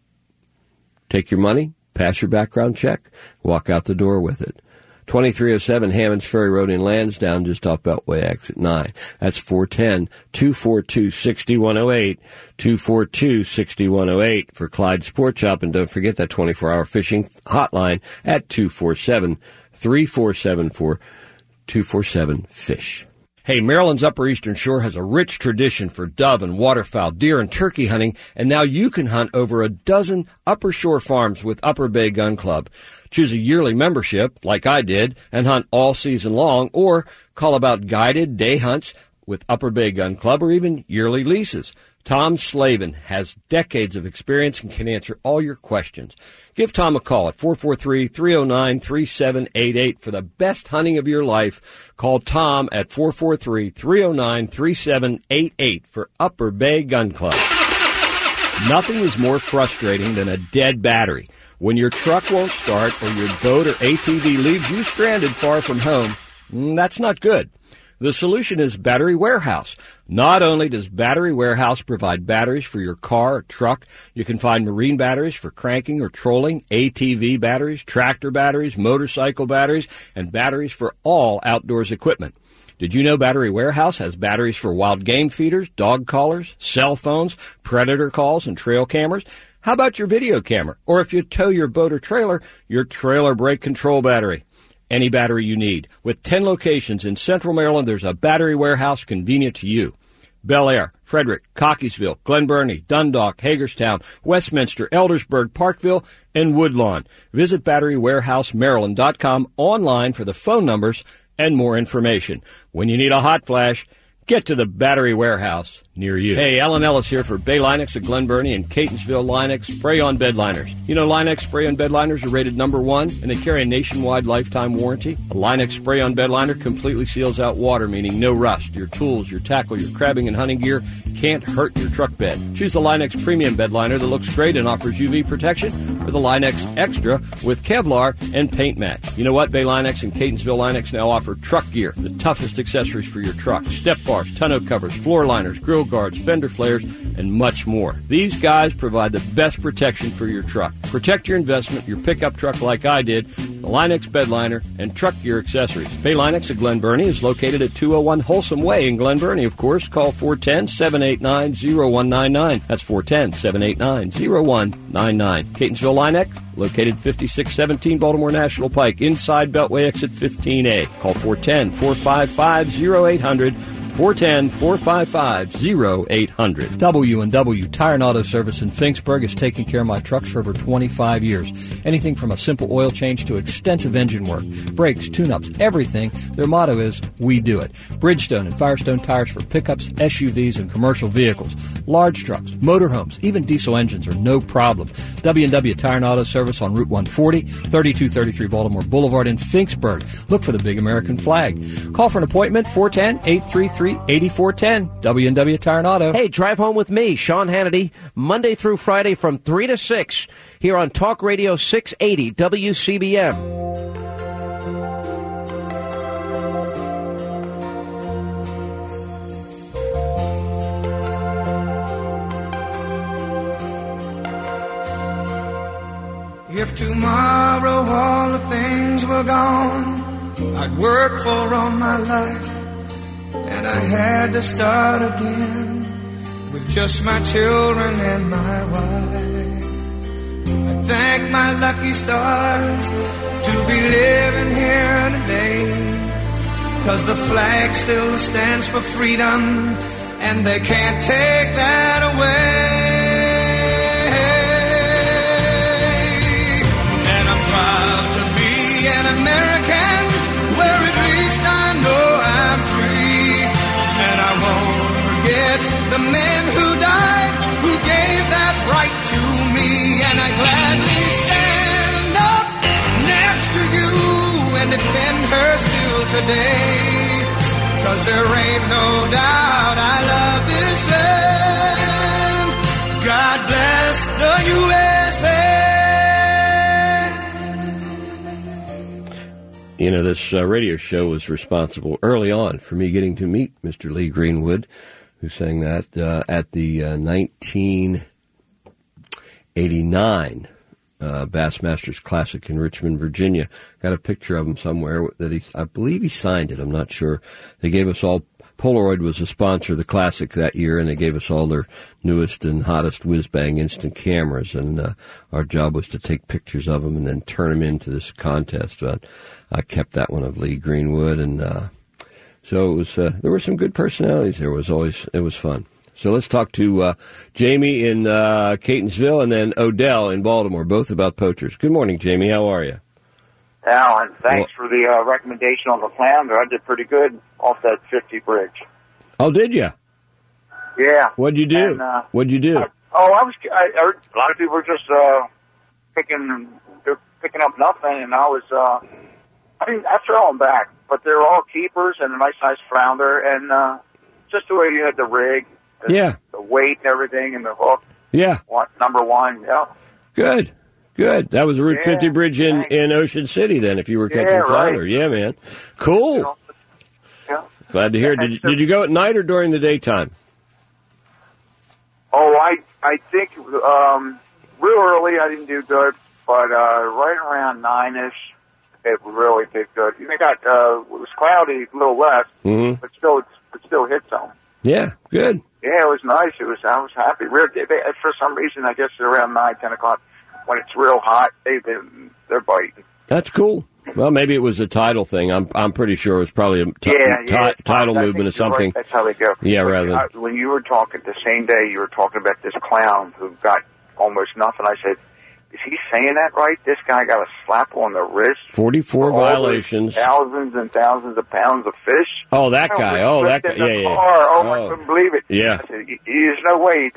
Speaker 2: Take your money, pass your background check, walk out the door with it. twenty-three oh seven Hammonds Ferry Road in Lansdowne, just off Beltway Exit nine. That's four one zero, two four two, six one zero eight, two four two, six one zero eight for Clyde Sports Shop. And don't forget that twenty-four hour fishing hotline at two four seven, three four seven four, two four seven, FISH. Hey, Maryland's Upper Eastern Shore has a rich tradition for dove and waterfowl, deer and turkey hunting, and now you can hunt over a dozen Upper Shore farms with Upper Bay Gun Club. Choose a yearly membership, like I did, and hunt all season long, or call about guided day hunts with Upper Bay Gun Club, or even yearly leases. Tom Slavin has decades of experience and can answer all your questions. Give Tom a call at four four three, three oh nine, three seven eight eight for the best hunting of your life. Call Tom at four four three, three oh nine, three seven eight eight for Upper Bay Gun Club. Nothing is more frustrating than a dead battery. When your truck won't start or your boat or A T V leaves you stranded far from home, that's not good. The solution is Battery Warehouse. Not only does Battery Warehouse provide batteries for your car or truck, you can find marine batteries for cranking or trolling, A T V batteries, tractor batteries, motorcycle batteries, and batteries for all outdoors equipment. Did you know Battery Warehouse has batteries for wild game feeders, dog collars, cell phones, predator calls, and trail cameras? How about your video camera? Or if you tow your boat or trailer, your trailer brake control battery. Any battery you need. With ten locations in Central Maryland, there's a Battery Warehouse convenient to you. Bel Air, Frederick, Cockeysville, Glen Burnie, Dundalk, Hagerstown, Westminster, Eldersburg, Parkville, and Woodlawn. Visit battery warehouse maryland dot com online for the phone numbers and more information. When you need a hot flash, get to the Battery Warehouse near you. Hey, Alan Ellis here for Bay Linux of Glen Burnie and Catonsville Linux Spray-On Bed Liners. You know Linux Spray-On Bed Liners are rated number one, and they carry a nationwide lifetime warranty. A Linux Spray-On Bed Liner completely seals out water, meaning no rust. Your tools, your tackle, your crabbing and hunting gear can't hurt your truck bed. Choose the Linux Premium Bed Liner that looks great and offers U V protection, or the Linux Extra with Kevlar and paint match. You know what? Bay Linux and Catonsville Linux now offer truck gear, the toughest accessories for your truck. Step bars, tonneau covers, floor liners, grill guards, fender flares, and much more. These guys provide the best protection for your truck. Protect your investment, your pickup truck like I did, the Linux Bed Liner, and truck gear accessories. Bay Linux of Glen Burnie is located at two oh one Wholesome Way in Glen Burnie, of course. Call four one zero, seven eight nine, zero one nine nine. That's four one zero, seven eight nine, zero one nine nine. Catonsville Linux, located fifty-six seventeen Baltimore National Pike, inside Beltway Exit fifteen A. Call four one zero, four five five, zero eight hundred. four one zero, four five five, zero eight hundred.
Speaker 3: W and W Tire and Auto Service in Finksburg has taken care of my trucks for over twenty-five years. Anything from a simple oil change to extensive engine work, brakes, tune-ups, everything. Their motto is, we do it. Bridgestone and Firestone tires for pickups, S U Vs, and commercial vehicles. Large trucks, motorhomes, even diesel engines are no problem. W and W Tire and Auto Service on Route one forty, thirty-two thirty-three Baltimore Boulevard in Finksburg. Look for the big American flag. Call for an appointment, four one zero, eight three three, eight four one zero. W and W Tire and Auto.
Speaker 8: Hey, drive home with me, Sean Hannity, Monday through Friday from three to six here on Talk Radio six eighty W C B M.
Speaker 9: If tomorrow all the things were gone I'd worked for all my life, and I had to start again with just my children and my wife. I thank my lucky stars to be living here today, 'cause the flag still stands for freedom, and they can't take that away. And I'm proud to be an American, where at least I know I'm free. And I won't forget the men who died, who gave that right to me. And I gladly stand up today. 'Cause there ain't no doubt I love this land. God bless the U S A.
Speaker 2: You know, this uh, radio show was responsible early on for me getting to meet Mister Lee Greenwood, who sang that uh, at the uh, nineteen eighty-nine uh, Bassmasters Classic in Richmond, Virginia. Got a picture of him somewhere that he, I believe he signed it. I'm not sure. They gave us all, Polaroid was a sponsor of the Classic that year, and they gave us all their newest and hottest whiz-bang instant cameras, and uh, our job was to take pictures of them and then turn them into this contest. But I kept that one of Lee Greenwood, and uh, so it was. Uh, there were some good personalities. There was always it was fun. So let's talk to uh, Jamie in uh, Catonsville and then Odell in Baltimore, both about poachers. Good morning, Jamie. How are you?
Speaker 10: Alan, thanks well, for the uh, recommendation on the flounder. I did pretty good off that fifty bridge.
Speaker 2: Oh, did you?
Speaker 10: Yeah.
Speaker 2: What'd you do?
Speaker 10: And, uh,
Speaker 2: What'd you do?
Speaker 10: I, oh, I was. I, I heard a lot of people were just uh, picking, they're picking up nothing, and I was. Uh, I didn't. I throw them back, but they're all keepers and a nice, nice flounder, and uh, just the way you had the rig. The,
Speaker 2: yeah.
Speaker 10: The weight and everything and the hook.
Speaker 2: Yeah.
Speaker 10: One, number one, yeah.
Speaker 2: Good. Good. That was a Route
Speaker 10: yeah,
Speaker 2: fifty bridge in, in Ocean City then, if you were catching
Speaker 10: yeah,
Speaker 2: flounder.
Speaker 10: Right.
Speaker 2: Yeah, man. Cool.
Speaker 10: You know, yeah.
Speaker 2: Glad to hear. Did you, did you go at night or during the daytime?
Speaker 10: Oh, I I think um, real early I didn't do good, but uh, right around nine-ish, it really did good. You got, uh, it was cloudy, a little less,
Speaker 2: mm-hmm.
Speaker 10: but still, it's, it still hit some.
Speaker 2: Yeah, good.
Speaker 10: Yeah, it was nice. It was. I was happy. Real, they, they, for some reason, I guess around nine, ten o'clock, when it's real hot, they, they they're biting.
Speaker 2: That's cool. Well, maybe it was a tidal thing. I'm I'm pretty sure it was probably a t-
Speaker 10: yeah,
Speaker 2: t-
Speaker 10: yeah,
Speaker 2: tidal
Speaker 10: I
Speaker 2: movement or something.
Speaker 10: Right. That's how they go.
Speaker 2: Yeah,
Speaker 10: when,
Speaker 2: rather.
Speaker 10: I, when you were talking the same day, you were talking about this clown who got almost nothing. I said, "Is he saying that right? This guy got a slap on the wrist.
Speaker 2: Forty-four violations.
Speaker 10: Thousands and thousands of pounds of fish.
Speaker 2: Oh, that guy. Oh, that guy. Yeah, yeah.
Speaker 10: Car. Oh,
Speaker 2: oh,
Speaker 10: I couldn't believe it.
Speaker 2: Yeah.
Speaker 10: I said, there's no way.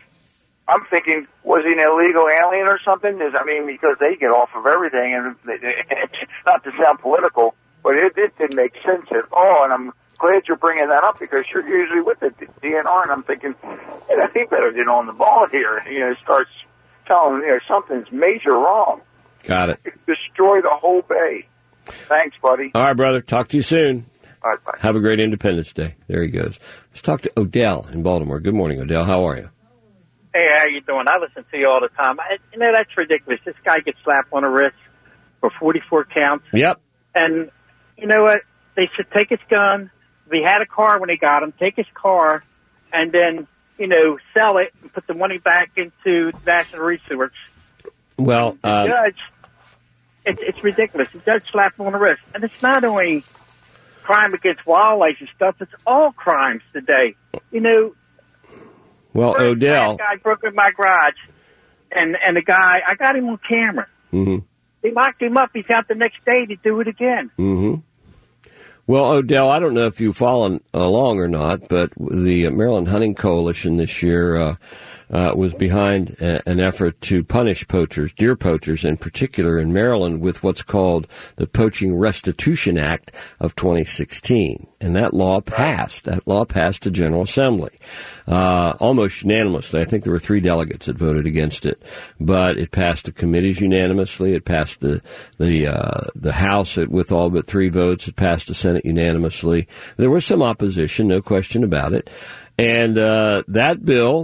Speaker 10: I'm thinking, was he an illegal alien or something? Is, I mean, because they get off of everything, and not to sound political, but it, it didn't make sense at all. And I'm glad you're bringing that up because you're usually with the D N R, and I'm thinking, hey, I think better get on the ball here. You know, starts telling you know something's major wrong.
Speaker 2: Got it.
Speaker 10: Destroy the whole bay. Thanks, buddy.
Speaker 2: All right, brother. Talk to you soon.
Speaker 10: All right, bye.
Speaker 2: Have a great Independence Day. There he goes. Let's talk to Odell in Baltimore. Good morning, Odell. How are you?
Speaker 11: Hey, how you doing? I listen to you all the time. I, you know, that's ridiculous. This guy gets slapped on the wrist for forty-four counts.
Speaker 2: Yep.
Speaker 11: And you know what? They should take his gun. If he had a car when they got him, take his car, and then, you know, sell it and put the money back into national research.
Speaker 2: Well, uh,
Speaker 11: the judge, it, it's ridiculous. The judge slapped him on the wrist. And it's not only crime against wildlife and stuff, it's all crimes today. You know,
Speaker 2: well,
Speaker 11: First,
Speaker 2: Odell.
Speaker 11: That guy broke in my garage, and and the guy, I got him on camera.
Speaker 2: Mm-hmm.
Speaker 11: They locked him up. He's out the next day to do it again.
Speaker 2: Mm-hmm. Well, Odell, I don't know if you've followed along or not, but the Maryland Hunting Coalition this year uh, uh, was behind a, an effort to punish poachers, deer poachers in particular in Maryland, with what's called the Poaching Restitution Act of twenty sixteen. And that law passed. That law passed the General Assembly uh, almost unanimously. I think there were three delegates that voted against it, but it passed the committees unanimously. It passed the the uh, the House with all but three votes. It passed the Senate unanimously. There was some opposition, no question about it, and uh, that bill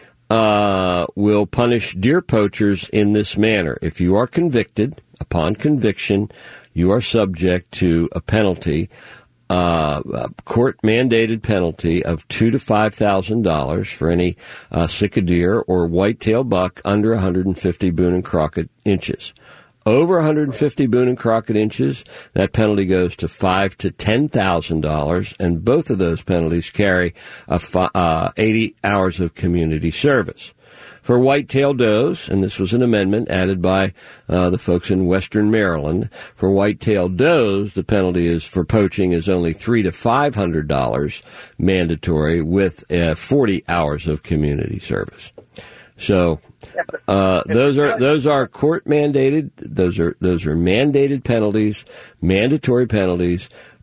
Speaker 2: uh, will punish deer poachers in this manner. If you are convicted, upon conviction, you are subject to a penalty. Uh, a court-mandated penalty of two to five thousand dollars for any uh, sick deer or whitetail buck under one hundred fifty Boone and Crockett inches. Over one hundred fifty Boone and Crockett inches, that penalty goes to five to ten thousand dollars, and both of those penalties carry a fi- uh, eighty hours of community service. For whitetail does, and this was an amendment added by uh, the folks in Western Maryland, for whitetail does, the penalty is for poaching is only three to five hundred dollars mandatory, with uh, forty hours of community service. So uh, those are those are court mandated. Those are those are mandated penalties, mandatory penalties.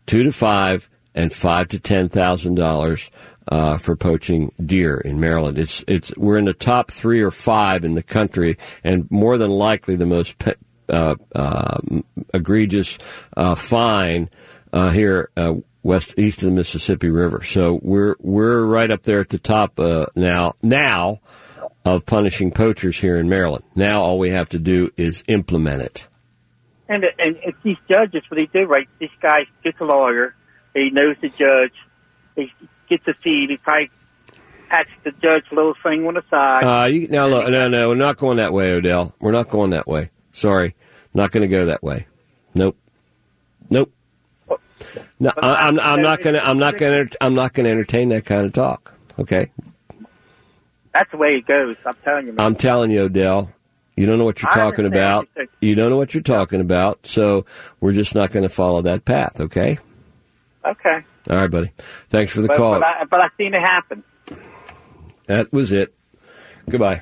Speaker 2: two to five and five to ten thousand dollars uh, for poaching deer in Maryland. It's it's we're in the top three or five in the country, and more than likely the most pe- uh, uh, egregious uh, fine uh, here uh, west east of the Mississippi River. So we're we're right up there at the top uh, now now of punishing poachers here in Maryland. Now all we have to do is implement it.
Speaker 11: And and it's these judges, what they do, right? This guy gets a lawyer. He knows the judge. He gets a fee. He probably pats the judge a little thing on the side.
Speaker 2: Uh, you, now, look, no, no, we're not going that way, Odell. We're not going that way. Sorry. Not going to go that way. Nope. Nope. No, I, I'm, I'm not going to, I'm not going to, I'm not going to entertain that kind of talk. Okay?
Speaker 11: That's the way it goes. I'm telling you, man.
Speaker 2: I'm telling you, Odell. You don't know what you're
Speaker 11: I
Speaker 2: talking about.
Speaker 11: understand.
Speaker 2: You don't know what you're talking about, so we're just not going to follow that path, okay?
Speaker 11: Okay.
Speaker 2: All right, buddy. Thanks for the
Speaker 11: but,
Speaker 2: call.
Speaker 11: But I, but I seen it happen.
Speaker 2: That was it. Goodbye.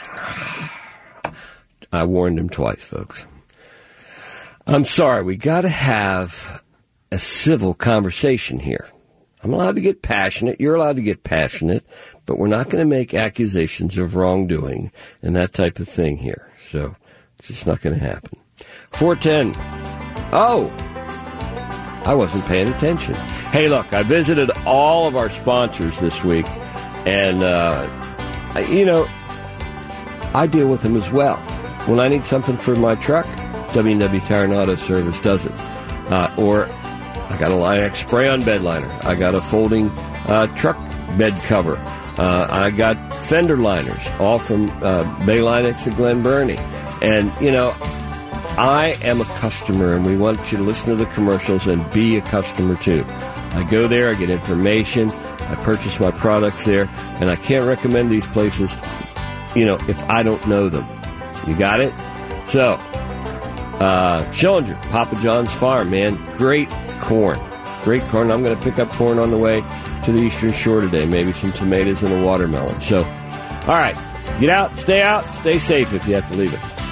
Speaker 2: I warned him twice, folks. I'm sorry. We got to have a civil conversation here. I'm allowed to get passionate. You're allowed to get passionate, but we're not going to make accusations of wrongdoing and that type of thing here. So it's just not going to happen. four ten. Oh, I wasn't paying attention. Hey, look, I visited all of our sponsors this week, and, uh, I, you know, I deal with them as well. When I need something for my truck, W and W Tire and Auto Service does it. Uh, or I got a Line-X spray-on bed liner. I got a folding uh, truck bed cover. Uh, I got fender liners, all from uh, Bay Line-X at Glen Burnie. And, you know, I am a customer, and we want you to listen to the commercials and be a customer, too. I go there, I get information, I purchase my products there, and I can't recommend these places, you know, if I don't know them. You got it? So, uh, Schillinger, Papa John's Farm, man, great corn. Great corn. I'm going to pick up corn on the way to the Eastern Shore today, maybe some tomatoes and a watermelon. So, all right, get out, stay out, stay safe if you have to leave us.